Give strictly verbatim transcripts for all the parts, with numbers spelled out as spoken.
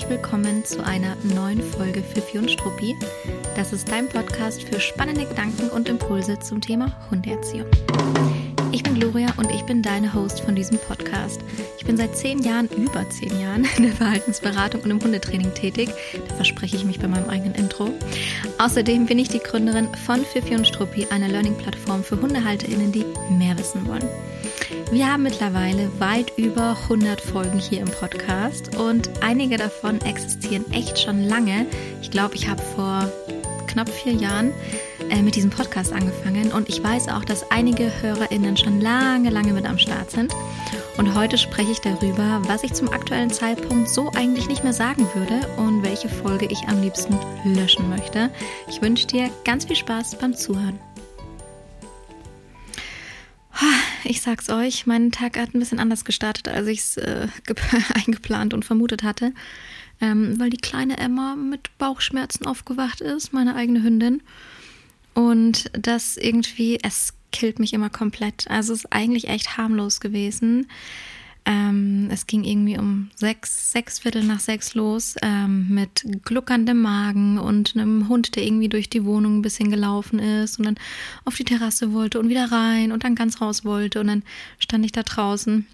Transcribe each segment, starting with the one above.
herzlich willkommen zu einer neuen Folge Fifi und Struppi. Das ist dein Podcast für spannende Gedanken und Impulse zum Thema Hundeerziehung. Ich bin Gloria und ich bin deine Host von diesem Podcast. Ich bin seit zehn Jahren, über zehn Jahren, in der Verhaltensberatung und im Hundetraining tätig. Da verspreche ich mich bei meinem eigenen Intro. Außerdem bin ich die Gründerin von Fifi und Struppi, einer Learning-Plattform für HundehalterInnen, die mehr wissen wollen. Wir haben mittlerweile weit über hundert Folgen hier im Podcast und einige davon existieren echt schon lange. Ich glaube, ich habe vor knapp vier Jahren äh, mit diesem Podcast angefangen und ich weiß auch, dass einige HörerInnen schon lange, lange mit am Start sind. Und heute spreche ich darüber, was ich zum aktuellen Zeitpunkt so eigentlich nicht mehr sagen würde und welche Folge ich am liebsten löschen möchte. Ich wünsche dir ganz viel Spaß beim Zuhören. Ich sag's euch, mein Tag hat ein bisschen anders gestartet, als ich es äh, ge- eingeplant und vermutet hatte, ähm, weil die kleine Emma mit Bauchschmerzen aufgewacht ist, meine eigene Hündin. Und das irgendwie, es killt mich immer komplett. Also es ist eigentlich echt harmlos gewesen. Ähm, es ging irgendwie um sechs, sechs Viertel nach sechs los, ähm, mit gluckerndem Magen und einem Hund, der irgendwie durch die Wohnung ein bisschen gelaufen ist und dann auf die Terrasse wollte und wieder rein und dann ganz raus wollte. Und dann stand ich da draußen,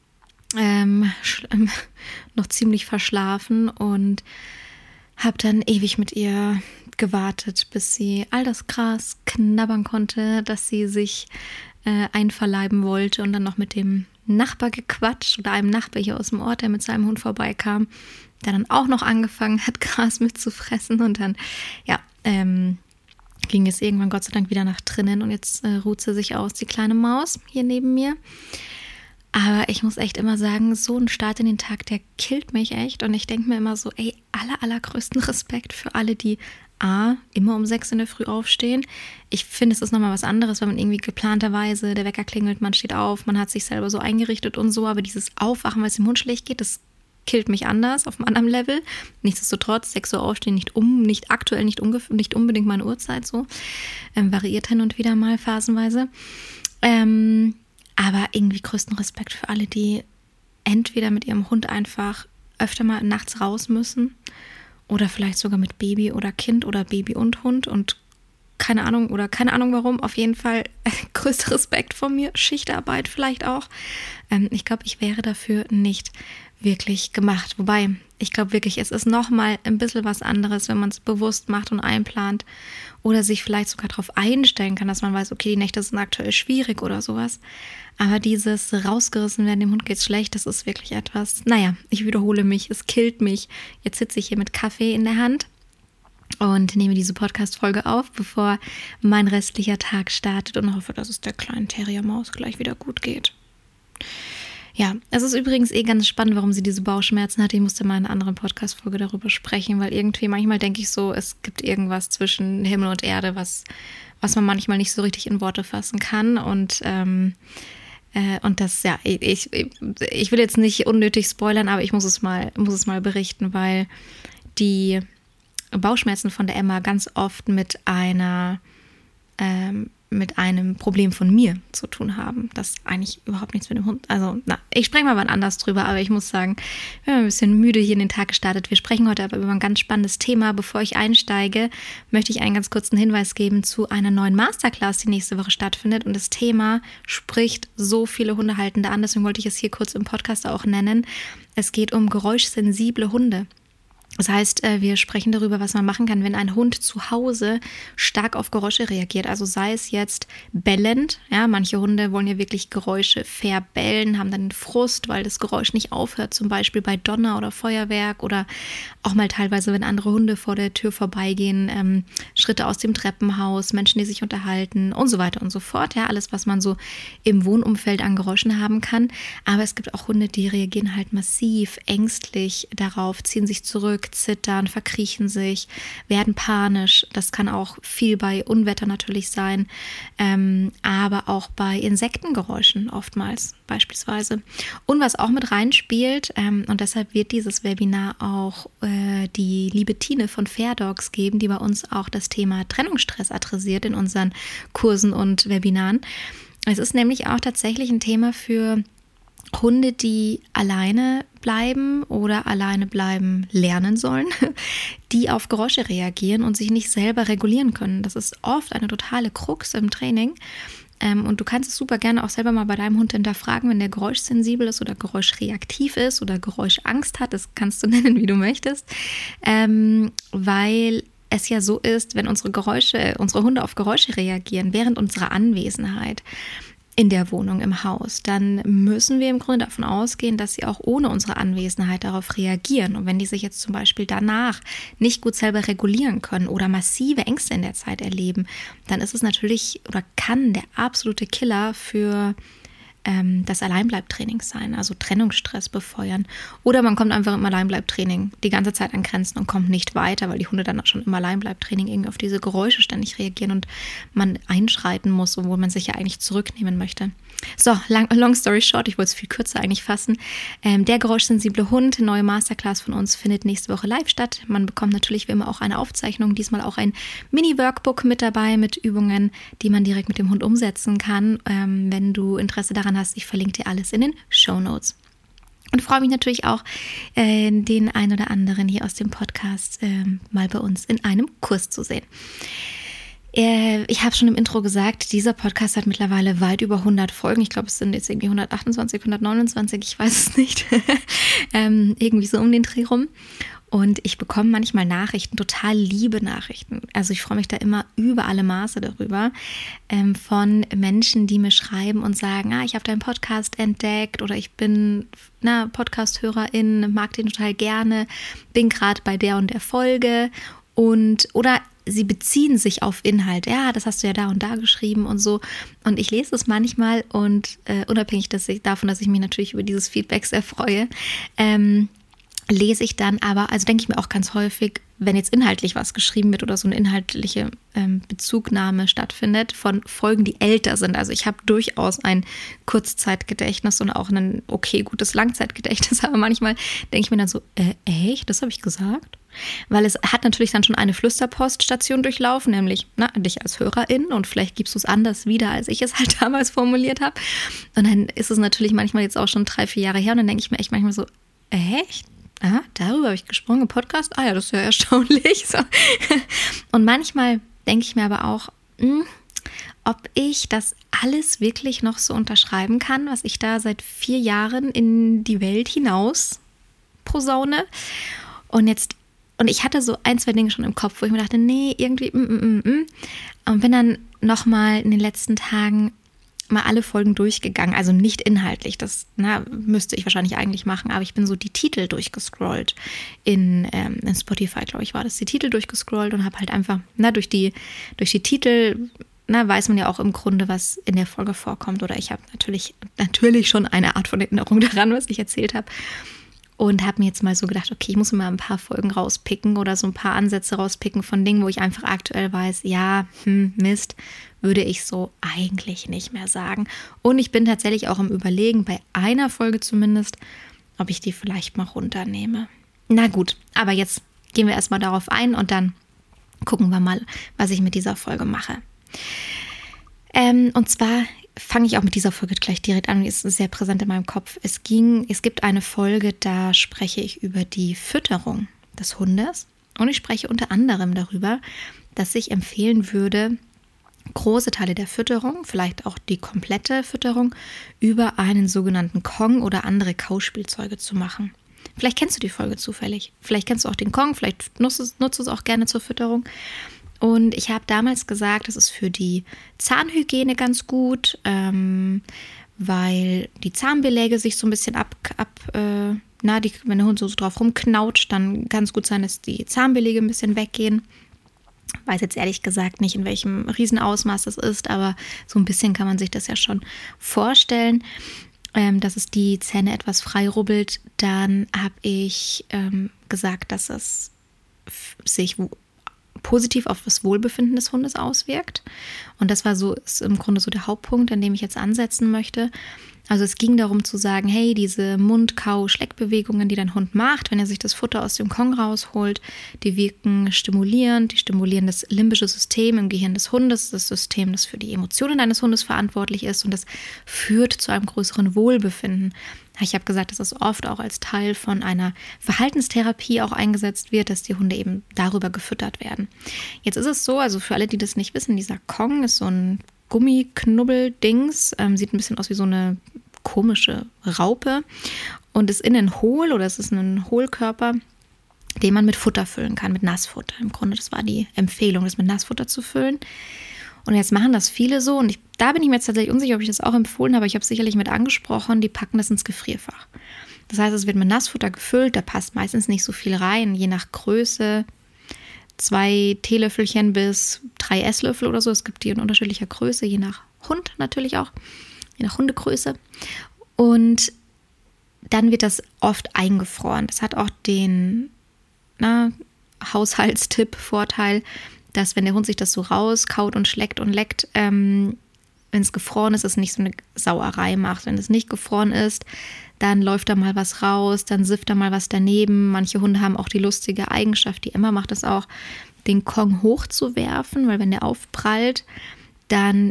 ähm, sch- ähm, noch ziemlich verschlafen und habe dann ewig mit ihr gewartet, bis sie all das Gras knabbern konnte, dass sie sich äh, einverleiben wollte und dann noch mit dem Nachbar gequatscht oder einem Nachbar hier aus dem Ort, der mit seinem Hund vorbeikam, der dann auch noch angefangen hat, Gras mitzufressen und dann, ja, ähm, ging es irgendwann Gott sei Dank wieder nach drinnen und jetzt äh, ruht sie sich aus, die kleine Maus hier neben mir. Aber ich muss echt immer sagen, so ein Start in den Tag, der killt mich echt und ich denke mir immer so, ey, aller, allergrößten Respekt für alle, die A, immer um sechs in der Früh aufstehen. Ich finde, es ist nochmal was anderes, wenn man irgendwie geplanterweise, der Wecker klingelt, man steht auf, man hat sich selber so eingerichtet und so, aber dieses Aufwachen, weil es dem Hund schlecht geht, das killt mich anders, auf einem anderen Level. Nichtsdestotrotz, sechs Uhr aufstehen, nicht um, nicht aktuell, nicht, ungef- nicht unbedingt meine Uhrzeit so, ähm, variiert hin und wieder mal phasenweise. Ähm, aber irgendwie größten Respekt für alle, die entweder mit ihrem Hund einfach öfter mal nachts raus müssen, oder vielleicht sogar mit Baby oder Kind oder Baby und Hund und keine Ahnung oder keine Ahnung warum. Auf jeden Fall äh, größter Respekt von mir. Schichtarbeit vielleicht auch. Ähm, ich glaube, ich wäre dafür nicht wirklich gemacht. Wobei, ich glaube wirklich, es ist nochmal ein bisschen was anderes, wenn man es bewusst macht und einplant oder sich vielleicht sogar darauf einstellen kann, dass man weiß, okay, die Nächte sind aktuell schwierig oder sowas. Aber dieses rausgerissen werden, dem Hund geht's schlecht, das ist wirklich etwas, naja, ich wiederhole mich, es killt mich. Jetzt sitze ich hier mit Kaffee in der Hand und nehme diese Podcast-Folge auf, bevor mein restlicher Tag startet und hoffe, dass es der kleinen Terriermaus gleich wieder gut geht. Ja, es ist übrigens eh ganz spannend, warum sie diese Bauchschmerzen hat. Ich musste mal in einer anderen Podcast-Folge darüber sprechen, weil irgendwie manchmal denke ich so, es gibt irgendwas zwischen Himmel und Erde, was, was man manchmal nicht so richtig in Worte fassen kann und ähm, Und das, ja, ich, ich will jetzt nicht unnötig spoilern, aber ich muss es mal, muss es mal berichten, weil die Bauchschmerzen von der Emma ganz oft mit einer, ähm, mit einem Problem von mir zu tun haben, das eigentlich überhaupt nichts mit dem Hund, also, na, ich spreche mal wann anders drüber, aber ich muss sagen, ich bin ein bisschen müde hier in den Tag gestartet. Wir sprechen heute aber über ein ganz spannendes Thema. Bevor ich einsteige, möchte ich einen ganz kurzen Hinweis geben zu einer neuen Masterclass, die nächste Woche stattfindet und das Thema spricht so viele Hundehaltende an, deswegen wollte ich es hier kurz im Podcast auch nennen. Es geht um geräuschsensible Hunde. Das heißt, wir sprechen darüber, was man machen kann, wenn ein Hund zu Hause stark auf Geräusche reagiert. Also sei es jetzt bellend, ja, manche Hunde wollen ja wirklich Geräusche verbellen, haben dann den Frust, weil das Geräusch nicht aufhört, zum Beispiel bei Donner oder Feuerwerk oder auch mal teilweise, wenn andere Hunde vor der Tür vorbeigehen, ähm, Schritte aus dem Treppenhaus, Menschen, die sich unterhalten und so weiter und so fort. Ja, alles, was man so im Wohnumfeld an Geräuschen haben kann. Aber es gibt auch Hunde, die reagieren halt massiv, ängstlich darauf, ziehen sich zurück, zittern, verkriechen sich, werden panisch. Das kann auch viel bei Unwetter natürlich sein, ähm, aber auch bei Insektengeräuschen oftmals beispielsweise. Und was auch mit reinspielt, ähm, und deshalb wird dieses Webinar auch äh, die liebe Tine von Fair Dogs geben, die bei uns auch das Thema Trennungsstress adressiert in unseren Kursen und Webinaren. Es ist nämlich auch tatsächlich ein Thema für Hunde, die alleine bleiben oder alleine bleiben lernen sollen, die auf Geräusche reagieren und sich nicht selber regulieren können. Das ist oft eine totale Krux im Training. Ähm, und du kannst es super gerne auch selber mal bei deinem Hund hinterfragen, wenn der geräuschsensibel ist oder geräuschreaktiv ist oder Geräuschangst hat. Das kannst du nennen, wie du möchtest. Ähm, weil es ja so ist, wenn unsere Geräusche, unsere Hunde auf Geräusche reagieren während unserer Anwesenheit in der Wohnung, im Haus, dann müssen wir im Grunde davon ausgehen, dass sie auch ohne unsere Anwesenheit darauf reagieren. Und wenn die sich jetzt zum Beispiel danach nicht gut selber regulieren können oder massive Ängste in der Zeit erleben, dann ist es natürlich oder kann der absolute Killer für ähm, das Alleinbleibtraining sein, also Trennungsstress befeuern. Oder man kommt einfach im Alleinbleibtraining die ganze Zeit an Grenzen und kommt nicht weiter, weil die Hunde dann auch schon im Alleinbleibtraining irgendwie auf diese Geräusche ständig reagieren und man einschreiten muss, obwohl man sich ja eigentlich zurücknehmen möchte. So, long, long story short, ich wollte es viel kürzer eigentlich fassen. Ähm, der geräuschsensible Hund, neue Masterclass von uns, findet nächste Woche live statt. Man bekommt natürlich wie immer auch eine Aufzeichnung, diesmal auch ein Mini-Workbook mit dabei, mit Übungen, die man direkt mit dem Hund umsetzen kann. Ähm, wenn du Interesse daran hast, ich verlinke dir alles in den Shownotes. Und freue mich natürlich auch, äh, den ein oder anderen hier aus dem Podcast äh, mal bei uns in einem Kurs zu sehen. Ich habe schon im Intro gesagt, dieser Podcast hat mittlerweile weit über hundert Folgen. Ich glaube, es sind jetzt irgendwie hundertachtundzwanzig, hundertneunundzwanzig, ich weiß es nicht. ähm, irgendwie so um den Dreh rum. Und ich bekomme manchmal Nachrichten, total liebe Nachrichten. Also ich freue mich da immer über alle Maße darüber, ähm, von Menschen, die mir schreiben und sagen, ah, ich habe deinen Podcast entdeckt oder ich bin na, Podcast-Hörerin, mag den total gerne, bin gerade bei der und der Folge und oder sie beziehen sich auf Inhalt. Ja, das hast du ja da und da geschrieben und so. Und ich lese es manchmal und äh, unabhängig dass ich, davon, dass ich mich natürlich über dieses Feedback sehr freue, ähm, lese ich dann aber, also denke ich mir auch ganz häufig, wenn jetzt inhaltlich was geschrieben wird oder so eine inhaltliche ähm, Bezugnahme stattfindet von Folgen, die älter sind. Also ich habe durchaus ein Kurzzeitgedächtnis und auch ein okay, gutes Langzeitgedächtnis, aber manchmal denke ich mir dann so, äh, echt, das habe ich gesagt? Weil es hat natürlich dann schon eine Flüsterpoststation durchlaufen, nämlich na, dich als Hörerin und vielleicht gibst du es anders wieder, als ich es halt damals formuliert habe. Und dann ist es natürlich manchmal jetzt auch schon drei, vier Jahre her und dann denke ich mir echt manchmal so, echt? Ah, darüber habe ich gesprochen im Podcast? Ah ja, das ist ja erstaunlich. So. Und manchmal denke ich mir aber auch, mh, ob ich das alles wirklich noch so unterschreiben kann, was ich da seit vier Jahren in die Welt hinaus posaune. Und jetzt Und ich hatte so ein, zwei Dinge schon im Kopf, wo ich mir dachte, nee, irgendwie, mm, mm, mm. Und bin dann nochmal in den letzten Tagen mal alle Folgen durchgegangen. Also nicht inhaltlich, das na, müsste ich wahrscheinlich eigentlich machen, aber ich bin so die Titel durchgescrollt. In, ähm, in Spotify, glaube ich, war das, die Titel durchgescrollt und habe halt einfach, na, durch die, durch die Titel, na, weiß man ja auch im Grunde, was in der Folge vorkommt. Oder ich habe natürlich, natürlich schon eine Art von Erinnerung daran, was ich erzählt habe. Und habe mir jetzt mal so gedacht, okay, ich muss mir mal ein paar Folgen rauspicken oder so ein paar Ansätze rauspicken von Dingen, wo ich einfach aktuell weiß, ja, hm, Mist, würde ich so eigentlich nicht mehr sagen. Und ich bin tatsächlich auch im Überlegen, bei einer Folge zumindest, ob ich die vielleicht mal runternehme. Na gut, aber jetzt gehen wir erstmal darauf ein und dann gucken wir mal, was ich mit dieser Folge mache. Ähm, und zwar fange ich auch mit dieser Folge gleich direkt an, die ist sehr präsent in meinem Kopf. Es ging, es gibt eine Folge, da spreche ich über die Fütterung des Hundes und ich spreche unter anderem darüber, dass ich empfehlen würde, große Teile der Fütterung, vielleicht auch die komplette Fütterung, über einen sogenannten Kong oder andere Kauspielzeuge zu machen. Vielleicht kennst du die Folge zufällig, vielleicht kennst du auch den Kong, vielleicht nutzt es, nutzt es auch gerne zur Fütterung. Und ich habe damals gesagt, das ist für die Zahnhygiene ganz gut, ähm, weil die Zahnbeläge sich so ein bisschen ab, ab äh, na, die, wenn der Hund so, so drauf rumknautscht, dann kann es gut sein, dass die Zahnbeläge ein bisschen weggehen. Weiß jetzt ehrlich gesagt nicht, in welchem Riesenausmaß das ist, aber so ein bisschen kann man sich das ja schon vorstellen, ähm, dass es die Zähne etwas frei rubbelt. Dann habe ich ähm, gesagt, dass es f- sich positiv auf das Wohlbefinden des Hundes auswirkt. Und das war so, ist im Grunde so der Hauptpunkt, an dem ich jetzt ansetzen möchte. Also es ging darum zu sagen, hey, diese Mund-Kau-Schleckbewegungen, die dein Hund macht, wenn er sich das Futter aus dem Kong rausholt, die wirken stimulierend, die stimulieren das limbische System im Gehirn des Hundes, das System, das für die Emotionen deines Hundes verantwortlich ist und das führt zu einem größeren Wohlbefinden. Ich habe gesagt, dass es oft auch als Teil von einer Verhaltenstherapie auch eingesetzt wird, dass die Hunde eben darüber gefüttert werden. Jetzt ist es so, also für alle, die das nicht wissen, dieser Kong ist so ein Gummiknubbel-Dings, ähm, sieht ein bisschen aus wie so eine komische Raupe und ist innen hohl oder es ist ein Hohlkörper, den man mit Futter füllen kann, mit Nassfutter. Im Grunde, das war die Empfehlung, das mit Nassfutter zu füllen. Und jetzt machen das viele so und ich, da bin ich mir jetzt tatsächlich unsicher, ob ich das auch empfohlen habe, aber ich habe es sicherlich mit angesprochen, die packen das ins Gefrierfach. Das heißt, es wird mit Nassfutter gefüllt, da passt meistens nicht so viel rein, je nach Größe, zwei Teelöffelchen bis drei Esslöffel oder so. Es gibt die in unterschiedlicher Größe, je nach Hund natürlich auch, je nach Hundegröße. Und dann wird das oft eingefroren. Das hat auch den na, Haushaltstipp, Vorteil, dass wenn der Hund sich das so rauskaut und schleckt und leckt, ähm, wenn es gefroren ist, es nicht so eine Sauerei macht. Wenn es nicht gefroren ist, dann läuft da mal was raus, dann sifft da mal was daneben. Manche Hunde haben auch die lustige Eigenschaft, die Emma macht es auch, den Kong hochzuwerfen, weil wenn der aufprallt, dann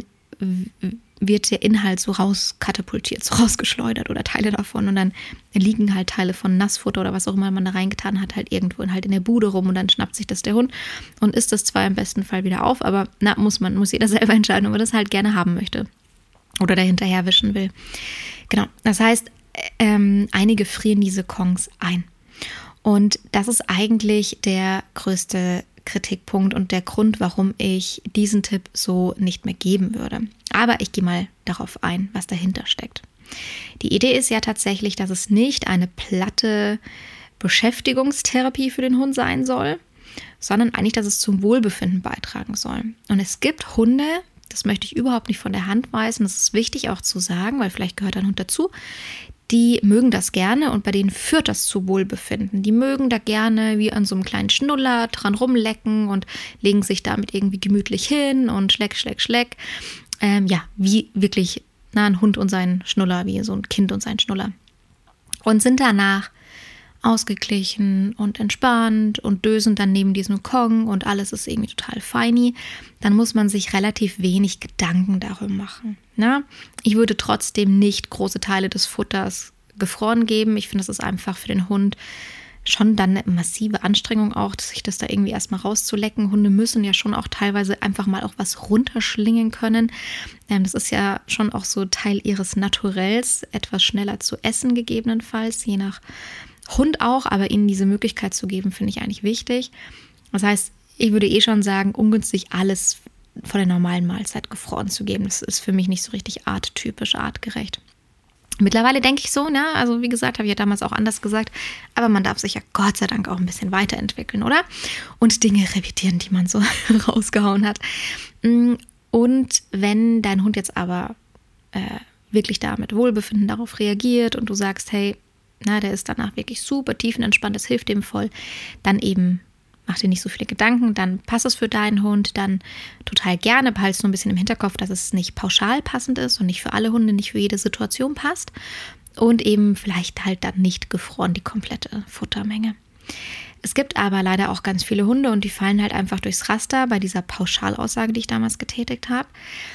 wird der Inhalt so rauskatapultiert, so rausgeschleudert oder Teile davon und dann liegen halt Teile von Nassfutter oder was auch immer man da reingetan hat, halt irgendwo in, halt in der Bude rum und dann schnappt sich das der Hund und isst das zwar im besten Fall wieder auf, aber na, muss man, muss jeder selber entscheiden, ob er das halt gerne haben möchte oder dahinterher wischen will. Genau, das heißt, ähm, einige frieren diese Kongs ein und das ist eigentlich der größte Kritikpunkt und der Grund, warum ich diesen Tipp so nicht mehr geben würde. Aber ich gehe mal darauf ein, was dahinter steckt. Die Idee ist ja tatsächlich, dass es nicht eine platte Beschäftigungstherapie für den Hund sein soll, sondern eigentlich, dass es zum Wohlbefinden beitragen soll. Und es gibt Hunde, das möchte ich überhaupt nicht von der Hand weisen, das ist wichtig auch zu sagen, weil vielleicht gehört ein Hund dazu, die mögen das gerne und bei denen führt das zu Wohlbefinden. Die mögen da gerne wie an so einem kleinen Schnuller dran rumlecken und legen sich damit irgendwie gemütlich hin und schleck, schleck, schleck. Ähm, ja, wie wirklich na, ein Hund und sein Schnuller, wie so ein Kind und sein Schnuller. Und sind danach ausgeglichen und entspannt und dösen dann neben diesem Kong und alles ist irgendwie total feini, dann muss man sich relativ wenig Gedanken darum machen. Na? Ich würde trotzdem nicht große Teile des Futters gefroren geben. Ich finde, das ist einfach für den Hund schon dann eine massive Anstrengung auch, sich das da irgendwie erstmal rauszulecken. Hunde müssen ja schon auch teilweise einfach mal auch was runterschlingen können. Ähm, das ist ja schon auch so Teil ihres Naturells, etwas schneller zu essen gegebenenfalls, je nach Hund auch, aber ihnen diese Möglichkeit zu geben, finde ich eigentlich wichtig. Das heißt, ich würde eh schon sagen, ungünstig alles von der normalen Mahlzeit gefroren zu geben. Das ist für mich nicht so richtig arttypisch, artgerecht. Mittlerweile denke ich so, ne? Also wie gesagt, habe ich ja damals auch anders gesagt, aber man darf sich ja Gott sei Dank auch ein bisschen weiterentwickeln, oder? Und Dinge revidieren, die man so rausgehauen hat. Und wenn dein Hund jetzt aber äh, wirklich da mit Wohlbefinden darauf reagiert und du sagst, hey, na, der ist danach wirklich super tiefenentspannt, das hilft dem voll, dann eben mach dir nicht so viele Gedanken, dann passt es für deinen Hund, dann total gerne, behalte es nur ein bisschen im Hinterkopf, dass es nicht pauschal passend ist und nicht für alle Hunde, nicht für jede Situation passt und eben vielleicht halt dann nicht gefroren die komplette Futtermenge. Es gibt aber leider auch ganz viele Hunde und die fallen halt einfach durchs Raster bei dieser Pauschalaussage, die ich damals getätigt habe.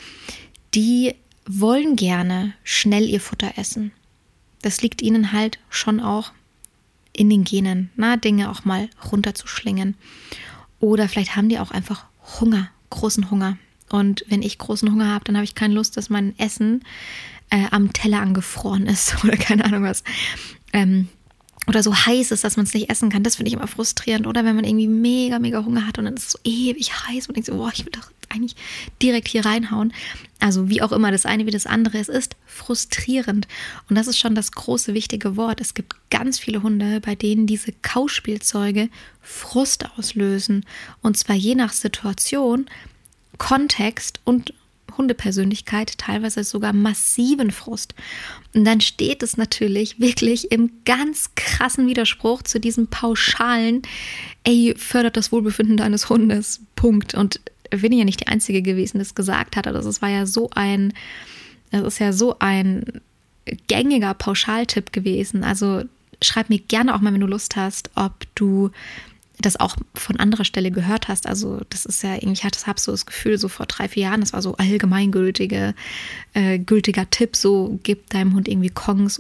Die wollen gerne schnell ihr Futter essen. Das liegt ihnen halt schon auch in den Genen, na, Dinge auch mal runterzuschlingen. Oder vielleicht haben die auch einfach Hunger, großen Hunger. Und wenn ich großen Hunger habe, dann habe ich keine Lust, dass mein Essen äh, am Teller angefroren ist oder keine Ahnung was. Ähm, oder so heiß ist, dass man es nicht essen kann. Das finde ich immer frustrierend. Oder wenn man irgendwie mega, mega Hunger hat und dann ist es so ewig heiß und denkt so, boah, ich will doch eigentlich direkt hier reinhauen. Also wie auch immer, das eine wie das andere, es ist frustrierend. Und das ist schon das große, wichtige Wort. Es gibt ganz viele Hunde, bei denen diese Kauspielzeuge Frust auslösen. Und zwar je nach Situation, Kontext und Hundepersönlichkeit teilweise sogar massiven Frust. Und dann steht es natürlich wirklich im ganz krassen Widerspruch zu diesem pauschalen, ey, fördert das Wohlbefinden deines Hundes, Punkt. Und bin ich ja nicht die Einzige gewesen, die das gesagt hat. Also es war ja so ein, das ist ja so ein gängiger Pauschaltipp gewesen. Also schreib mir gerne auch mal, wenn du Lust hast, ob du das auch von anderer Stelle gehört hast. Also das ist ja irgendwie, ich hatte so das Gefühl, so vor drei, vier Jahren, das war so allgemeingültige, äh, gültiger Tipp, so gib deinem Hund irgendwie Kongs oder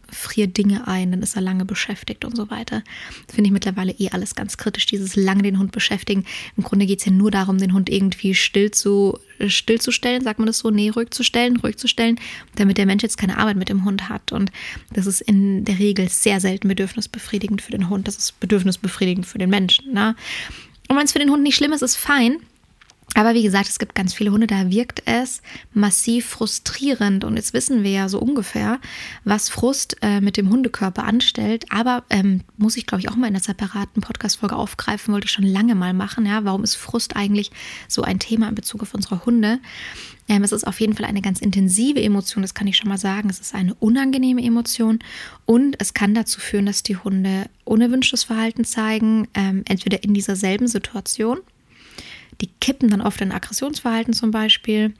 friert Dinge ein, dann ist er lange beschäftigt und so weiter. Das finde ich mittlerweile eh alles ganz kritisch, dieses lange den Hund beschäftigen. Im Grunde geht es ja nur darum, den Hund irgendwie still zu, stillzustellen, sagt man das so, nee, ruhig zu stellen, ruhig zu stellen, damit der Mensch jetzt keine Arbeit mit dem Hund hat. Und das ist in der Regel sehr selten bedürfnisbefriedigend für den Hund. Das ist bedürfnisbefriedigend für den Menschen. Ne? Und wenn es für den Hund nicht schlimm ist, ist fein. Aber wie gesagt, es gibt ganz viele Hunde, da wirkt es massiv frustrierend. Und jetzt wissen wir ja so ungefähr, was Frust äh, mit dem Hundekörper anstellt. Aber ähm, muss ich, glaube ich, auch mal in einer separaten Podcast-Folge aufgreifen, wollte ich schon lange mal machen. Ja? Warum ist Frust eigentlich so ein Thema in Bezug auf unsere Hunde? Ähm, es ist auf jeden Fall eine ganz intensive Emotion, das kann ich schon mal sagen. Es ist eine unangenehme Emotion und es kann dazu führen, dass die Hunde unerwünschtes Verhalten zeigen, ähm, entweder in dieser selben Situation. Die kippen dann oft in Aggressionsverhalten zum Beispiel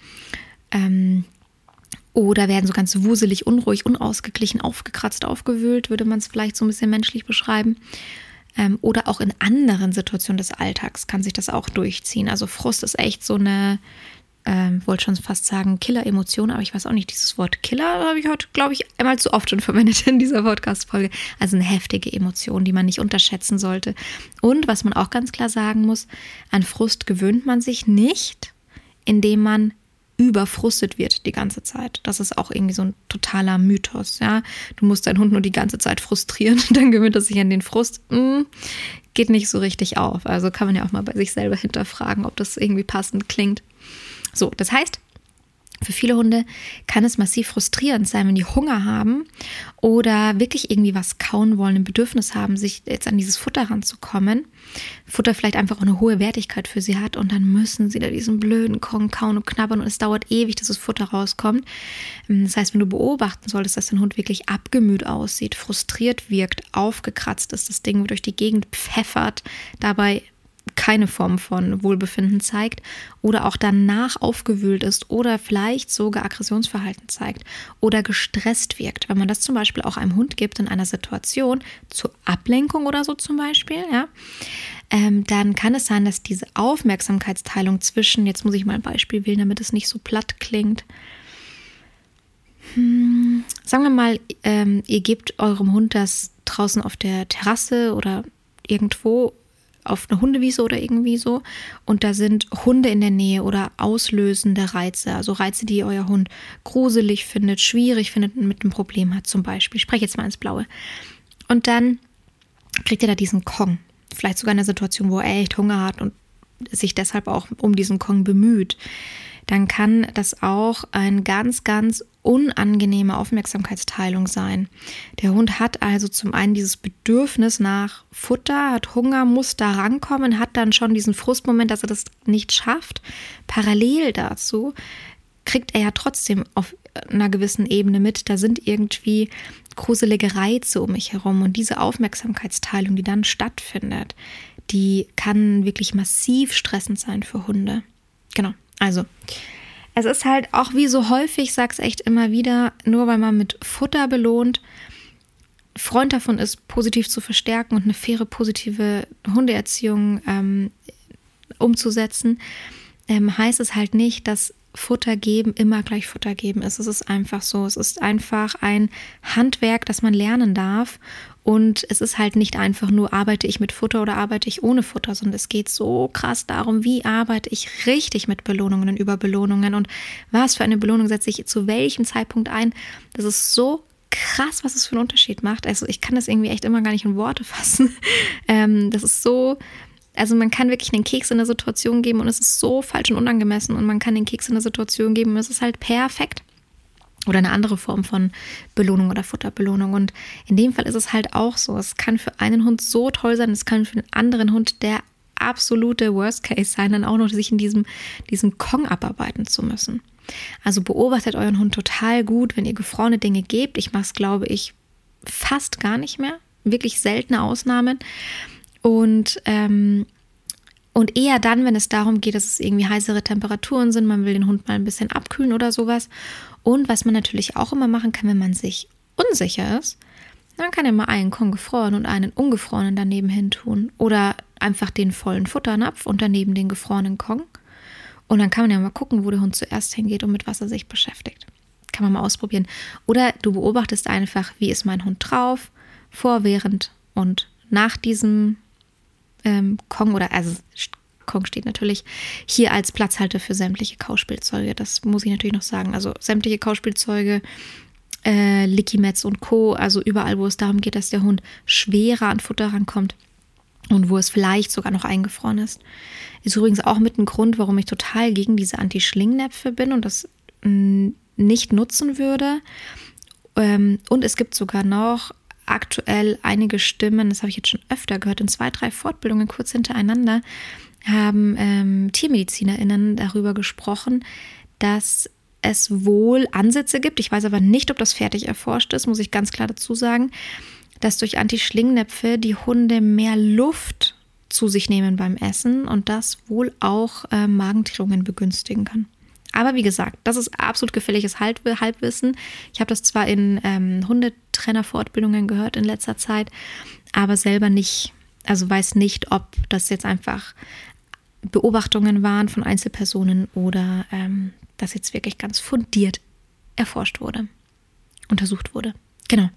ähm, oder werden so ganz wuselig, unruhig, unausgeglichen, aufgekratzt, aufgewühlt, würde man es vielleicht so ein bisschen menschlich beschreiben. Ähm, oder auch in anderen Situationen des Alltags kann sich das auch durchziehen. Also Frust ist echt so eine, ähm, wollte schon fast sagen Killer-Emotion, aber ich weiß auch nicht, dieses Wort Killer habe ich heute, glaube ich, einmal zu oft schon verwendet in dieser Podcast-Folge. Also eine heftige Emotion, die man nicht unterschätzen sollte. Und was man auch ganz klar sagen muss, an Frust gewöhnt man sich nicht, indem man überfrustet wird die ganze Zeit. Das ist auch irgendwie so ein totaler Mythos. Ja? Du musst deinen Hund nur die ganze Zeit frustrieren, dann gewöhnt er sich an den Frust. Hm, geht nicht so richtig auf. Also kann man ja auch mal bei sich selber hinterfragen, ob das irgendwie passend klingt. So, das heißt, für viele Hunde kann es massiv frustrierend sein, wenn die Hunger haben oder wirklich irgendwie was kauen wollen, ein Bedürfnis haben, sich jetzt an dieses Futter ranzukommen. Futter vielleicht einfach auch eine hohe Wertigkeit für sie hat und dann müssen sie da diesen blöden Kong kauen und knabbern und es dauert ewig, dass das Futter rauskommt. Das heißt, wenn du beobachten solltest, dass dein Hund wirklich abgemüht aussieht, frustriert wirkt, aufgekratzt ist, das Ding durch die Gegend pfeffert, dabei keine Form von Wohlbefinden zeigt oder auch danach aufgewühlt ist oder vielleicht sogar Aggressionsverhalten zeigt oder gestresst wirkt. Wenn man das zum Beispiel auch einem Hund gibt in einer Situation zur Ablenkung oder so zum Beispiel, ja, ähm, dann kann es sein, dass diese Aufmerksamkeitsteilung zwischen, jetzt muss ich mal ein Beispiel wählen, damit es nicht so platt klingt. Hm, sagen wir mal, ähm, ihr gebt eurem Hund das draußen auf der Terrasse oder irgendwo auf eine Hundewiese oder irgendwie so und da sind Hunde in der Nähe oder auslösende Reize, also Reize, die euer Hund gruselig findet, schwierig findet und mit einem Problem hat zum Beispiel. Ich spreche jetzt mal ins Blaue. Und dann kriegt ihr da diesen Kong, vielleicht sogar in einer Situation, wo er echt Hunger hat und sich deshalb auch um diesen Kong bemüht. Dann kann das auch eine ganz, ganz unangenehme Aufmerksamkeitsteilung sein. Der Hund hat also zum einen dieses Bedürfnis nach Futter, hat Hunger, muss da rankommen, hat dann schon diesen Frustmoment, dass er das nicht schafft. Parallel dazu kriegt er ja trotzdem auf einer gewissen Ebene mit, da sind irgendwie gruselige Reize um mich herum und diese Aufmerksamkeitsteilung, die dann stattfindet, die kann wirklich massiv stressend sein für Hunde. Genau. Also, es ist halt auch wie so häufig, ich sage es echt immer wieder, nur weil man mit Futter belohnt, Freund davon ist, positiv zu verstärken und eine faire, positive Hundeerziehung ähm, umzusetzen, ähm, heißt es halt nicht, dass Futter geben immer gleich Futter geben ist. Es ist einfach so. Es ist einfach ein Handwerk, das man lernen darf. Und es ist halt nicht einfach nur, arbeite ich mit Futter oder arbeite ich ohne Futter, sondern es geht so krass darum, wie arbeite ich richtig mit Belohnungen und Überbelohnungen und was für eine Belohnung setze ich zu welchem Zeitpunkt ein. Das ist so krass, was es für einen Unterschied macht. Also ich kann das irgendwie echt immer gar nicht in Worte fassen. ähm, das ist so... Also man kann wirklich einen Keks in der Situation geben und es ist so falsch und unangemessen und man kann den Keks in der Situation geben und es ist halt perfekt. Oder eine andere Form von Belohnung oder Futterbelohnung. Und in dem Fall ist es halt auch so. Es kann für einen Hund so toll sein, es kann für einen anderen Hund der absolute Worst Case sein, dann auch noch sich in diesem, diesem Kong abarbeiten zu müssen. Also beobachtet euren Hund total gut, wenn ihr gefrorene Dinge gebt. Ich mache es, glaube ich, fast gar nicht mehr. Wirklich seltene Ausnahmen. Und, ähm, und eher dann, wenn es darum geht, dass es irgendwie heißere Temperaturen sind, man will den Hund mal ein bisschen abkühlen oder sowas. Und was man natürlich auch immer machen kann, wenn man sich unsicher ist, dann kann er mal einen Kong gefroren und einen ungefrorenen daneben hin tun. Oder einfach den vollen Futternapf und daneben den gefrorenen Kong. Und dann kann man ja mal gucken, wo der Hund zuerst hingeht und mit was er sich beschäftigt. Kann man mal ausprobieren. Oder du beobachtest einfach, wie ist mein Hund drauf, vor, während und nach diesem ähm, Kong oder also Kong steht natürlich hier als Platzhalter für sämtliche Kauspielzeuge. Das muss ich natürlich noch sagen. Also sämtliche Kauspielzeuge, äh, Licky-Mats und Co. Also überall, wo es darum geht, dass der Hund schwerer an Futter rankommt und wo es vielleicht sogar noch eingefroren ist. Ist übrigens auch mit ein Grund, warum ich total gegen diese Anti-Schlingnäpfe bin und das mh, nicht nutzen würde. Ähm, und es gibt sogar noch aktuell einige Stimmen, das habe ich jetzt schon öfter gehört, in zwei, drei Fortbildungen kurz hintereinander, haben ähm, TiermedizinerInnen darüber gesprochen, dass es wohl Ansätze gibt, ich weiß aber nicht, ob das fertig erforscht ist, muss ich ganz klar dazu sagen, dass durch Anti-Schlingnäpfe die Hunde mehr Luft zu sich nehmen beim Essen und das wohl auch äh, Magendrehungen begünstigen kann. Aber wie gesagt, das ist absolut gefährliches Halbwissen. Ich habe das zwar in ähm, Hundetrainer-Fortbildungen gehört in letzter Zeit, aber selber nicht, also weiß nicht, ob das jetzt einfach Beobachtungen waren von Einzelpersonen oder ähm, das jetzt wirklich ganz fundiert erforscht wurde, untersucht wurde. Genau.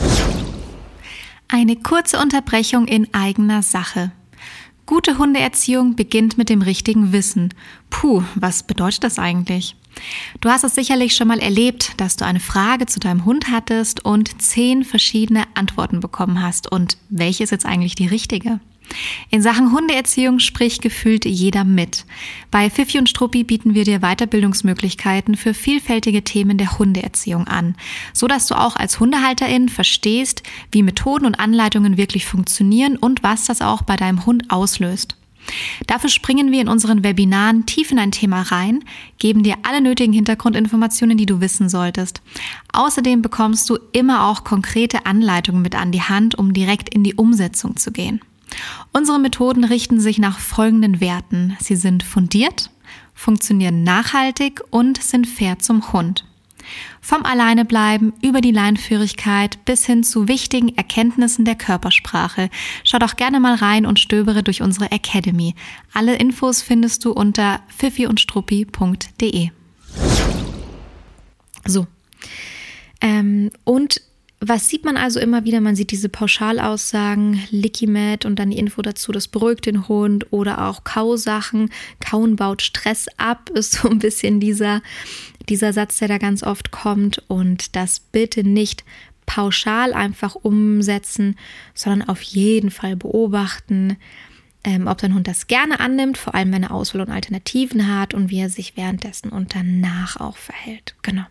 Eine kurze Unterbrechung in eigener Sache. Gute Hundeerziehung beginnt mit dem richtigen Wissen. Puh, was bedeutet das eigentlich? Du hast es sicherlich schon mal erlebt, dass du eine Frage zu deinem Hund hattest und zehn verschiedene Antworten bekommen hast. Und welche ist jetzt eigentlich die richtige? In Sachen Hundeerziehung spricht gefühlt jeder mit. Bei Fifi und Struppi bieten wir dir Weiterbildungsmöglichkeiten für vielfältige Themen der Hundeerziehung an, so dass du auch als Hundehalterin verstehst, wie Methoden und Anleitungen wirklich funktionieren und was das auch bei deinem Hund auslöst. Dafür springen wir in unseren Webinaren tief in ein Thema rein, geben dir alle nötigen Hintergrundinformationen, die du wissen solltest. Außerdem bekommst du immer auch konkrete Anleitungen mit an die Hand, um direkt in die Umsetzung zu gehen. Unsere Methoden richten sich nach folgenden Werten. Sie sind fundiert, funktionieren nachhaltig und sind fair zum Hund. Vom Alleinebleiben über die Leinführigkeit bis hin zu wichtigen Erkenntnissen der Körpersprache. Schau doch gerne mal rein und stöbere durch unsere Academy. Alle Infos findest du unter fifi und struppi punkt de. So. Ähm, und was sieht man also immer wieder? Man sieht diese Pauschalaussagen, Licky-Mat und dann die Info dazu, das beruhigt den Hund oder auch Kausachen. Kauen baut Stress ab, ist so ein bisschen dieser, dieser Satz, der da ganz oft kommt. Und das bitte nicht pauschal einfach umsetzen, sondern auf jeden Fall beobachten, ähm, ob dein Hund das gerne annimmt, vor allem wenn er Auswahl und Alternativen hat und wie er sich währenddessen und danach auch verhält. Genau.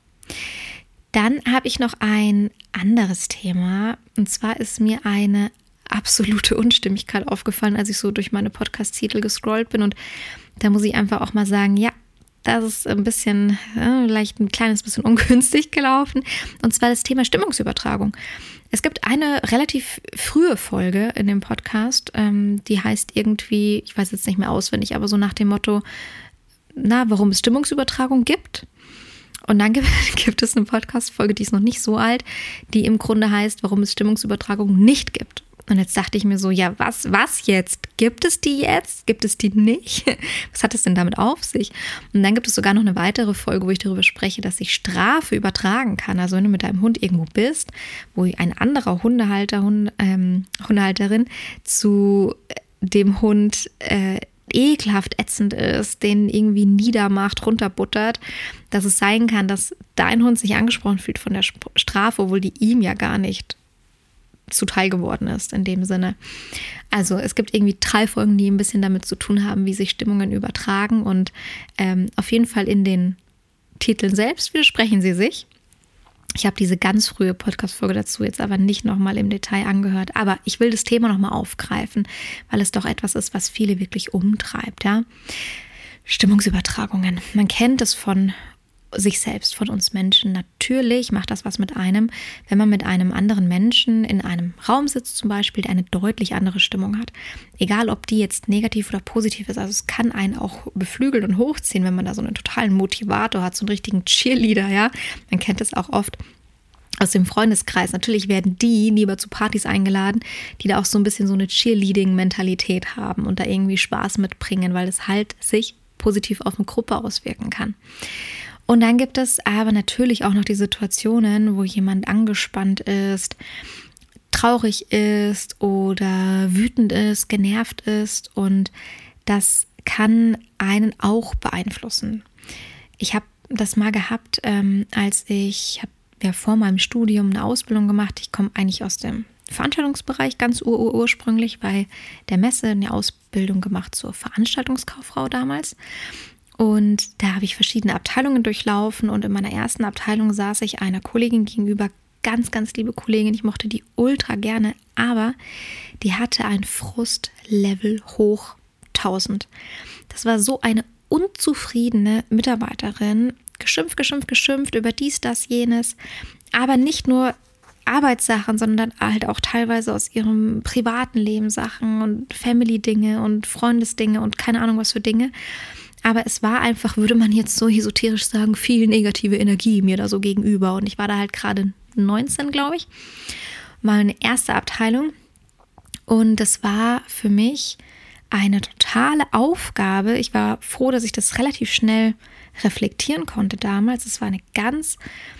Dann habe ich noch ein anderes Thema und zwar ist mir eine absolute Unstimmigkeit aufgefallen, als ich so durch meine Podcast-Titel gescrollt bin und da muss ich einfach auch mal sagen, ja, das ist ein bisschen, äh, vielleicht ein kleines bisschen ungünstig gelaufen und zwar das Thema Stimmungsübertragung. Es gibt eine relativ frühe Folge in dem Podcast, ähm, die heißt irgendwie, ich weiß jetzt nicht mehr auswendig, aber so nach dem Motto, na, warum es Stimmungsübertragung gibt. Und dann gibt, gibt es eine Podcast-Folge, die ist noch nicht so alt, die im Grunde heißt, warum es Stimmungsübertragung nicht gibt. Und jetzt dachte ich mir so, ja, was, was jetzt? Gibt es die jetzt? Gibt es die nicht? Was hat es denn damit auf sich? Und dann gibt es sogar noch eine weitere Folge, wo ich darüber spreche, dass sich Strafe übertragen kann. Also wenn du mit deinem Hund irgendwo bist, wo ein anderer Hundehalter, Hund, ähm, Hundehalterin zu dem Hund äh, ekelhaft ätzend ist, den irgendwie niedermacht, runterbuttert, dass es sein kann, dass dein Hund sich angesprochen fühlt von der Strafe, obwohl die ihm ja gar nicht zuteil geworden ist in dem Sinne. Also es gibt irgendwie drei Folgen, die ein bisschen damit zu tun haben, wie sich Stimmungen übertragen und ähm, auf jeden Fall in den Titeln selbst widersprechen sie sich. Ich habe diese ganz frühe Podcast-Folge dazu jetzt aber nicht nochmal im Detail angehört. Aber ich will das Thema nochmal aufgreifen, weil es doch etwas ist, was viele wirklich umtreibt. Ja? Stimmungsübertragungen. Man kennt es von sich selbst, von uns Menschen. Natürlich macht das was mit einem, wenn man mit einem anderen Menschen in einem Raum sitzt zum Beispiel, der eine deutlich andere Stimmung hat. Egal, ob die jetzt negativ oder positiv ist. Also es kann einen auch beflügeln und hochziehen, wenn man da so einen totalen Motivator hat, so einen richtigen Cheerleader, ja. Man kennt es auch oft aus dem Freundeskreis. Natürlich werden die lieber zu Partys eingeladen, die da auch so ein bisschen so eine Cheerleading-Mentalität haben und da irgendwie Spaß mitbringen, weil es halt sich positiv auf eine Gruppe auswirken kann. Und dann gibt es aber natürlich auch noch die Situationen, wo jemand angespannt ist, traurig ist oder wütend ist, genervt ist, und das kann einen auch beeinflussen. Ich habe das mal gehabt, ähm, als ich, ich habe ja vor meinem Studium eine Ausbildung gemacht. Ich komme eigentlich aus dem Veranstaltungsbereich, ganz ur- ur- ursprünglich bei der Messe eine Ausbildung gemacht zur Veranstaltungskauffrau damals. Und da habe ich verschiedene Abteilungen durchlaufen, und in meiner ersten Abteilung saß ich einer Kollegin gegenüber, ganz, ganz liebe Kollegin, ich mochte die ultra gerne, aber die hatte ein Frustlevel hoch tausend. Das war so eine unzufriedene Mitarbeiterin, geschimpft, geschimpft, geschimpft über dies, das, jenes, aber nicht nur Arbeitssachen, sondern halt auch teilweise aus ihrem privaten Leben Sachen und Family-Dinge und Freundesdinge und keine Ahnung was für Dinge. Aber es war einfach, würde man jetzt so esoterisch sagen, viel negative Energie mir da so gegenüber. Und ich war da halt gerade neunzehn, glaube ich, meine erste Abteilung. Und das war für mich eine totale Aufgabe. Ich war froh, dass ich das relativ schnell reflektieren konnte damals. Es war eine ganz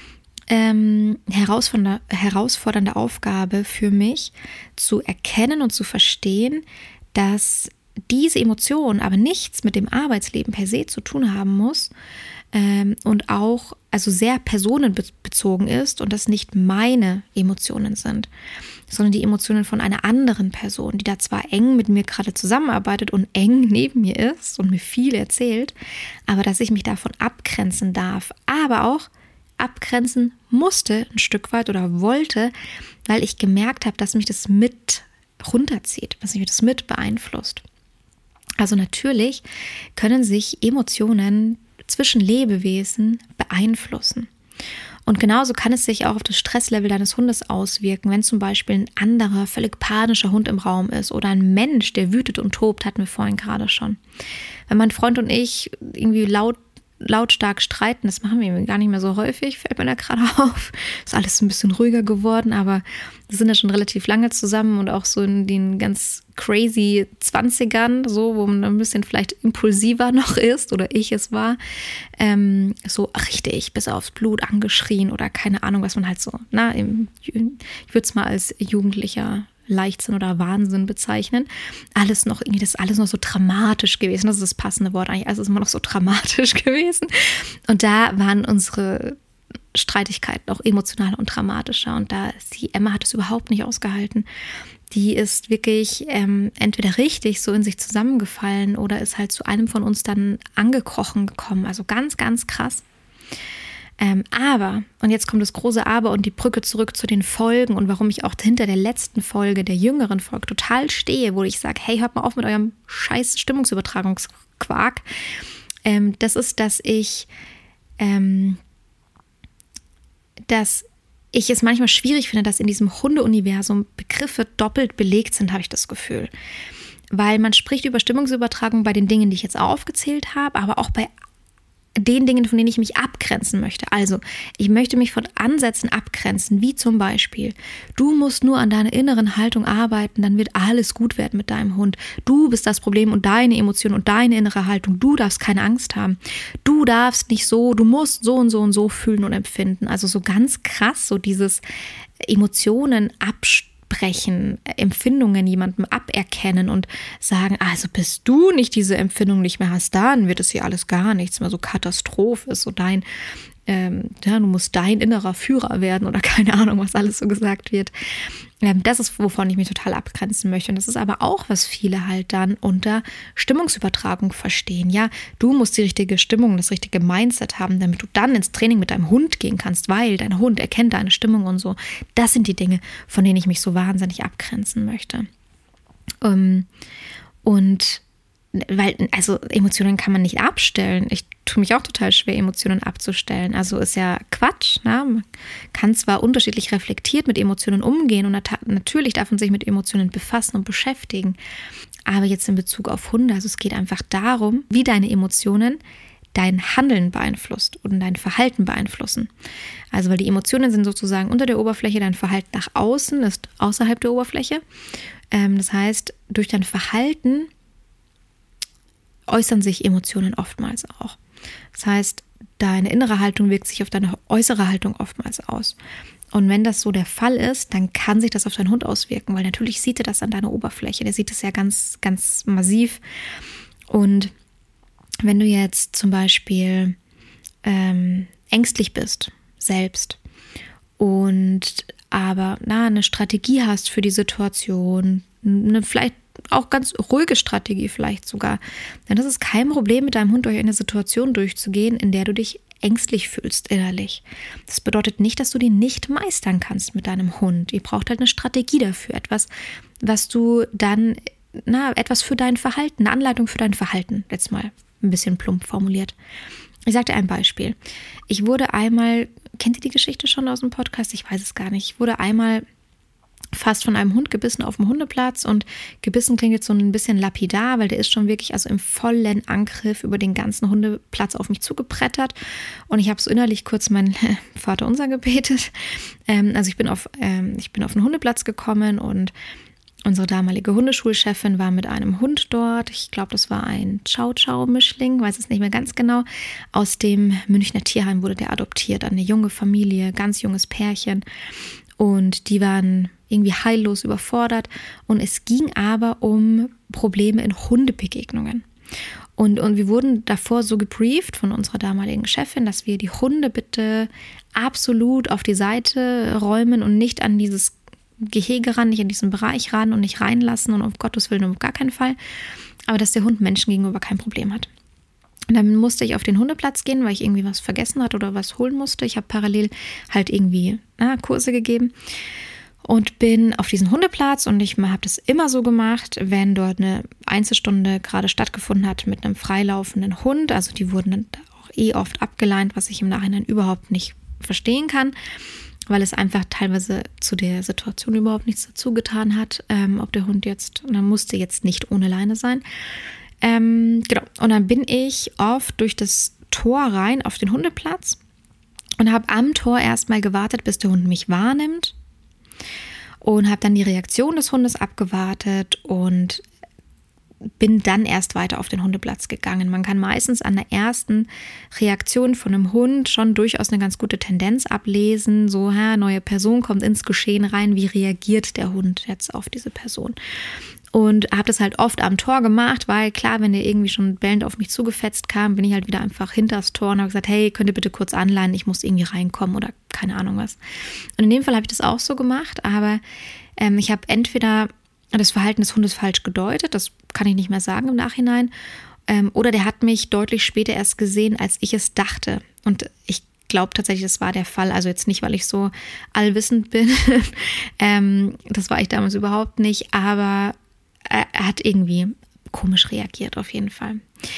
ähm, herausfordernde, herausfordernde Aufgabe für mich, zu erkennen und zu verstehen, dass diese Emotion aber nichts mit dem Arbeitsleben per se zu tun haben muss ähm, und auch also sehr personenbezogen ist und das nicht meine Emotionen sind, sondern die Emotionen von einer anderen Person, die da zwar eng mit mir gerade zusammenarbeitet und eng neben mir ist und mir viel erzählt, aber dass ich mich davon abgrenzen darf, aber auch abgrenzen musste ein Stück weit oder wollte, weil ich gemerkt habe, dass mich das mit runterzieht, dass mich das mit beeinflusst. Also natürlich können sich Emotionen zwischen Lebewesen beeinflussen. Und genauso kann es sich auch auf das Stresslevel deines Hundes auswirken, wenn zum Beispiel ein anderer, völlig panischer Hund im Raum ist oder ein Mensch, der wütet und tobt, hatten wir vorhin gerade schon. Wenn mein Freund und ich irgendwie laut lautstark streiten, das machen wir gar nicht mehr so häufig, fällt mir da gerade auf. Ist alles ein bisschen ruhiger geworden, aber wir sind ja schon relativ lange zusammen und auch so in den ganz crazy zwanzigern, so, wo man ein bisschen vielleicht impulsiver noch ist oder ich es war, ähm, so richtig bis aufs Blut angeschrien oder keine Ahnung, was man halt so, na, im, ich würde es mal als Jugendlicher Leichtsinn oder Wahnsinn bezeichnen. Alles noch, irgendwie, das ist alles noch so dramatisch gewesen. Das ist das passende Wort eigentlich. Alles ist immer noch so dramatisch gewesen. Und da waren unsere Streitigkeiten auch emotionaler und dramatischer. Und da, die Emma hat es überhaupt nicht ausgehalten. Die ist wirklich ähm, entweder richtig so in sich zusammengefallen oder ist halt zu einem von uns dann angekrochen gekommen. Also ganz, ganz krass. Ähm, aber, und jetzt kommt das große Aber und die Brücke zurück zu den Folgen und warum ich auch hinter der letzten Folge, der jüngeren Folge, total stehe, wo ich sage, hey, hört mal auf mit eurem scheiß Stimmungsübertragungsquark. Ähm, das ist, dass ich, ähm, dass ich es manchmal schwierig finde, dass in diesem Hundeuniversum Begriffe doppelt belegt sind, habe ich das Gefühl. Weil man spricht über Stimmungsübertragung bei den Dingen, die ich jetzt aufgezählt habe, aber auch bei den Dingen, von denen ich mich abgrenzen möchte. Also, ich möchte mich von Ansätzen abgrenzen, wie zum Beispiel, du musst nur an deiner inneren Haltung arbeiten, dann wird alles gut werden mit deinem Hund. Du bist das Problem und deine Emotionen und deine innere Haltung. Du darfst keine Angst haben. Du darfst nicht so, du musst so und so und so fühlen und empfinden. Also so ganz krass, so dieses Emotionen abstellen. Brechen, Empfindungen jemandem aberkennen und sagen, also bis du nicht diese Empfindung nicht mehr hast, dann wird es hier alles gar nichts mehr, so Katastrophe ist, so dein, ähm, ja, du musst dein innerer Führer werden oder keine Ahnung, was alles so gesagt wird. Ähm, das ist, wovon ich mich total abgrenzen möchte. Und das ist aber auch, was viele halt dann unter Stimmungsübertragung verstehen. Ja, du musst die richtige Stimmung, das richtige Mindset haben, damit du dann ins Training mit deinem Hund gehen kannst, weil dein Hund erkennt deine Stimmung und so. Das sind die Dinge, von denen ich mich so wahnsinnig abgrenzen möchte. Ähm, und weil, also Emotionen kann man nicht abstellen. Ich tue mich auch total schwer, Emotionen abzustellen. Also ist ja Quatsch. Ne? Man kann zwar unterschiedlich reflektiert mit Emotionen umgehen und nat- natürlich darf man sich mit Emotionen befassen und beschäftigen. Aber jetzt in Bezug auf Hunde, also es geht einfach darum, wie deine Emotionen dein Handeln beeinflusst und dein Verhalten beeinflussen. Also weil die Emotionen sind sozusagen unter der Oberfläche, dein Verhalten nach außen ist außerhalb der Oberfläche. Ähm, das heißt, durch dein Verhalten äußern sich Emotionen oftmals auch. Das heißt, deine innere Haltung wirkt sich auf deine äußere Haltung oftmals aus. Und wenn das so der Fall ist, dann kann sich das auf deinen Hund auswirken, weil natürlich sieht er das an deiner Oberfläche. Der sieht es ja ganz, ganz massiv. Und wenn du jetzt zum Beispiel ähm, ängstlich bist, selbst, und aber na, eine Strategie hast für die Situation, eine vielleicht auch ganz ruhige Strategie vielleicht sogar, dann ist es kein Problem, mit deinem Hund durch eine Situation durchzugehen, in der du dich ängstlich fühlst innerlich. Das bedeutet nicht, dass du die nicht meistern kannst mit deinem Hund. Ihr braucht halt eine Strategie dafür, etwas, was du dann, na, etwas für dein Verhalten, eine Anleitung für dein Verhalten, jetzt mal ein bisschen plump formuliert. Ich sage dir ein Beispiel. Ich wurde einmal, kennt ihr die Geschichte schon aus dem Podcast? Ich weiß es gar nicht. Ich wurde einmal fast von einem Hund gebissen auf dem Hundeplatz, und gebissen klingt jetzt so ein bisschen lapidar, weil der ist schon wirklich also im vollen Angriff über den ganzen Hundeplatz auf mich zugeprettert, und ich habe so innerlich kurz meinen Vaterunser gebetet. Ähm, also ich bin auf ähm, ich bin auf den Hundeplatz gekommen, und unsere damalige Hundeschulchefin war mit einem Hund dort. Ich glaube, das war ein Chow-Chow-Mischling, weiß es nicht mehr ganz genau. Aus dem Münchner Tierheim wurde der adoptiert, eine junge Familie, ganz junges Pärchen. Und die waren irgendwie heillos überfordert. Und es ging aber um Probleme in Hundebegegnungen. Und, und wir wurden davor so gebrieft von unserer damaligen Chefin, dass wir die Hunde bitte absolut auf die Seite räumen und nicht an dieses Gehege ran, nicht in diesen Bereich ran und nicht reinlassen, und um Gottes Willen auf gar keinen Fall. Aber dass der Hund Menschen gegenüber kein Problem hat. Und dann musste ich auf den Hundeplatz gehen, weil ich irgendwie was vergessen hatte oder was holen musste. Ich habe parallel halt irgendwie na, Kurse gegeben und bin auf diesen Hundeplatz, und ich habe das immer so gemacht, wenn dort eine Einzelstunde gerade stattgefunden hat mit einem freilaufenden Hund. Also die wurden dann auch eh oft abgeleint, was ich im Nachhinein überhaupt nicht verstehen kann, weil es einfach teilweise zu der Situation überhaupt nichts dazu getan hat, ähm, ob der Hund jetzt, und dann musste jetzt nicht ohne Leine sein. Ähm, genau. Und dann bin ich oft durch das Tor rein auf den Hundeplatz und habe am Tor erstmal gewartet, bis der Hund mich wahrnimmt, und habe dann die Reaktion des Hundes abgewartet und bin dann erst weiter auf den Hundeplatz gegangen. Man kann meistens an der ersten Reaktion von einem Hund schon durchaus eine ganz gute Tendenz ablesen. So, ha, neue Person kommt ins Geschehen rein. Wie reagiert der Hund jetzt auf diese Person? Und habe das halt oft am Tor gemacht, weil klar, wenn der irgendwie schon bellend auf mich zugefetzt kam, bin ich halt wieder einfach hinter das Tor und habe gesagt, hey, könnt ihr bitte kurz anleihen, ich muss irgendwie reinkommen oder keine Ahnung was. Und in dem Fall habe ich das auch so gemacht, aber ähm, ich habe entweder das Verhalten des Hundes falsch gedeutet, das kann ich nicht mehr sagen im Nachhinein, ähm, oder der hat mich deutlich später erst gesehen, als ich es dachte. Und ich glaube tatsächlich, das war der Fall, also jetzt nicht, weil ich so allwissend bin, ähm, das war ich damals überhaupt nicht, aber er hat irgendwie komisch reagiert auf jeden Fall.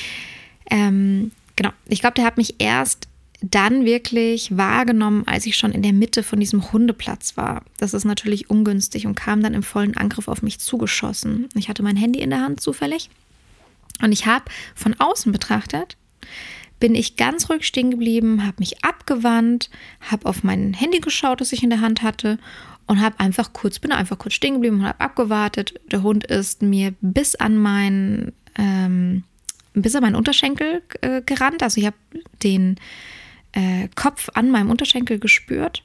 Ähm, genau, ich glaube, der hat mich erst dann wirklich wahrgenommen, als ich schon in der Mitte von diesem Hundeplatz war. Das ist natürlich ungünstig, und kam dann im vollen Angriff auf mich zugeschossen. Ich hatte mein Handy in der Hand zufällig, und ich habe von außen betrachtet, bin ich ganz ruhig stehen geblieben, habe mich abgewandt, habe auf mein Handy geschaut, das ich in der Hand hatte, und habe einfach kurz, bin einfach kurz stehen geblieben und habe abgewartet. Der Hund ist mir bis an meinen, ähm, bis an meinen Unterschenkel äh, gerannt. Also ich habe den äh, Kopf an meinem Unterschenkel gespürt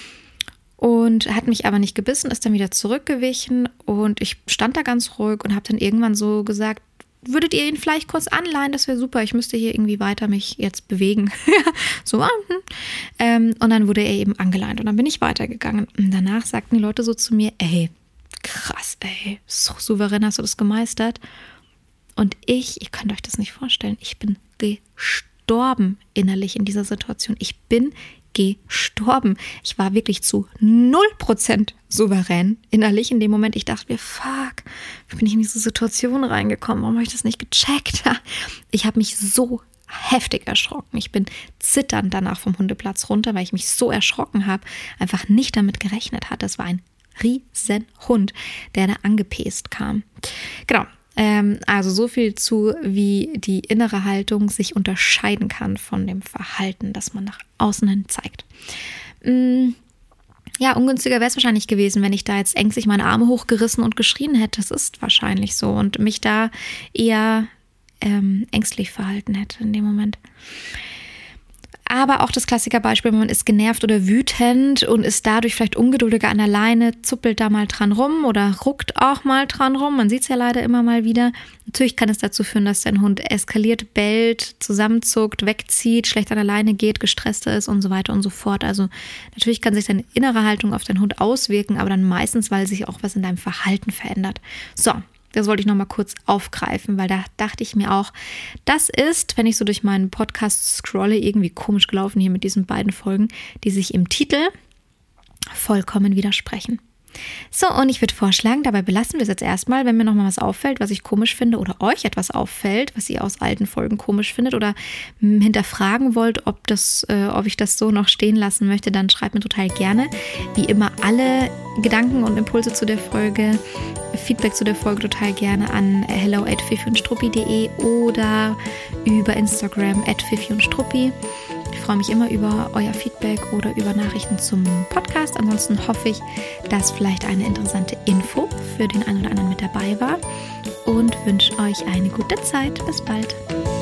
und hat mich aber nicht gebissen, ist dann wieder zurückgewichen, und ich stand da ganz ruhig und habe dann irgendwann so gesagt, würdet ihr ihn vielleicht kurz anleihen? Das wäre super. Ich müsste hier irgendwie weiter mich jetzt bewegen. so. Ähm, und dann wurde er eben angeleint, und dann bin ich weitergegangen. Und danach sagten die Leute so zu mir, ey, krass, ey, so souverän hast du das gemeistert. Und ich, ihr könnt euch das nicht vorstellen, ich bin gestorben innerlich in dieser Situation. Ich bin gestorben. Ich war wirklich zu null Prozent souverän innerlich in dem Moment. Ich dachte mir, fuck, wie bin ich in diese Situation reingekommen? Warum habe ich das nicht gecheckt? Ich habe mich so heftig erschrocken. Ich bin zitternd danach vom Hundeplatz runter, weil ich mich so erschrocken habe, einfach nicht damit gerechnet hatte. Das war ein riesen Hund, der da angepest kam. Genau. Also so viel zu, wie die innere Haltung sich unterscheiden kann von dem Verhalten, das man nach außen hin zeigt. Ja, ungünstiger wäre es wahrscheinlich gewesen, wenn ich da jetzt ängstlich meine Arme hochgerissen und geschrien hätte. Das ist wahrscheinlich so. Und mich da eher ähm, ängstlich verhalten hätte in dem Moment. Aber auch das Klassikerbeispiel, man ist genervt oder wütend und ist dadurch vielleicht ungeduldiger an der Leine, zuppelt da mal dran rum oder ruckt auch mal dran rum. Man sieht es ja leider immer mal wieder. Natürlich kann es dazu führen, dass dein Hund eskaliert, bellt, zusammenzuckt, wegzieht, schlecht an der Leine geht, gestresster ist und so weiter und so fort. Also natürlich kann sich deine innere Haltung auf deinen Hund auswirken, aber dann meistens, weil sich auch was in deinem Verhalten verändert. So. Das wollte ich nochmal kurz aufgreifen, weil da dachte ich mir auch, das ist, wenn ich so durch meinen Podcast scrolle, irgendwie komisch gelaufen hier mit diesen beiden Folgen, die sich im Titel vollkommen widersprechen. So, und ich würde vorschlagen, dabei belassen wir es jetzt erstmal, wenn mir nochmal was auffällt, was ich komisch finde oder euch etwas auffällt, was ihr aus alten Folgen komisch findet oder hinterfragen wollt, ob, das, äh, ob ich das so noch stehen lassen möchte, dann schreibt mir total gerne. Wie immer alle Gedanken und Impulse zu der Folge, Feedback zu der Folge total gerne an hello at fifi und struppi punkt de oder über Instagram at fifi und struppi. Ich freue mich immer über euer Feedback oder über Nachrichten zum Podcast. Ansonsten hoffe ich, dass vielleicht eine interessante Info für den einen oder anderen mit dabei war und wünsche euch eine gute Zeit. Bis bald.